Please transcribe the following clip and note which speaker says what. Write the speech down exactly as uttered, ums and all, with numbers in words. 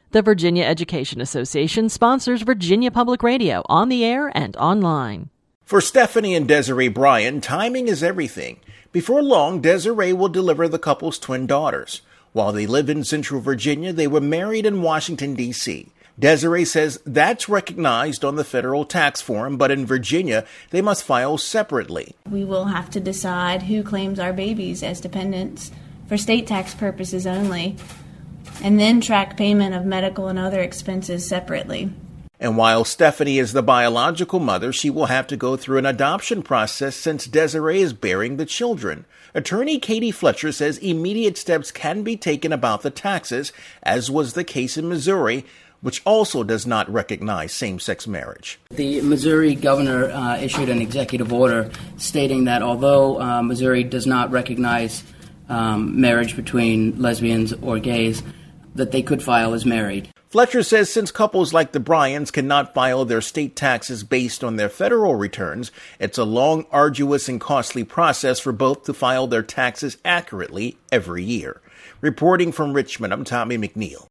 Speaker 1: The Virginia Education Association sponsors Virginia Public Radio on the air and online.
Speaker 2: For Stephanie and Desiree Bryan, timing is everything. Before long, Desiree will deliver the couple's twin daughters. While they live in Central Virginia, they were married in Washington, D C Desiree says that's recognized on the federal tax form, but in Virginia, they must file separately.
Speaker 3: We will have to decide who claims our babies as dependents for state tax purposes only, and then track payment of medical and other expenses separately.
Speaker 2: And while Stephanie is the biological mother, she will have to go through an adoption process since Desiree is bearing the children. Attorney Katie Fletcher says immediate steps can be taken about the taxes, as was the case in Missouri, which also does not recognize same-sex marriage.
Speaker 4: The Missouri governor uh, issued an executive order stating that although uh, Missouri does not recognize um, marriage between lesbians or gays, that they could file as married.
Speaker 2: Fletcher says since couples like the Bryans cannot file their state taxes based on their federal returns, it's a long, arduous, and costly process for both to file their taxes accurately every year. Reporting from Richmond, I'm Tommy McNeil.